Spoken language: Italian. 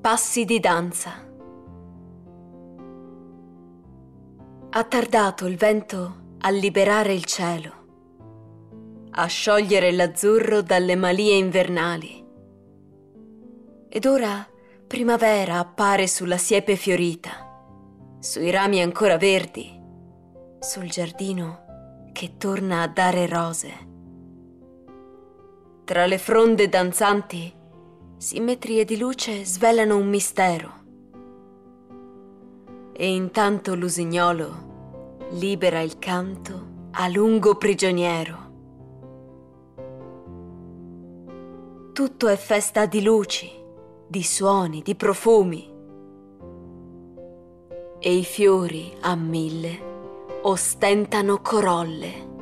passi di danza. Ha tardato il vento a liberare il cielo, a sciogliere l'azzurro dalle malie invernali. Ed ora primavera appare sulla siepe fiorita, sui rami ancora verdi, sul giardino che torna a dare rose. Tra le fronde danzanti, simmetrie di luce svelano un mistero. E intanto l'usignolo libera il canto a lungo prigioniero. Tutto è festa di luci, di suoni, di profumi. E i fiori a mille ostentano corolle.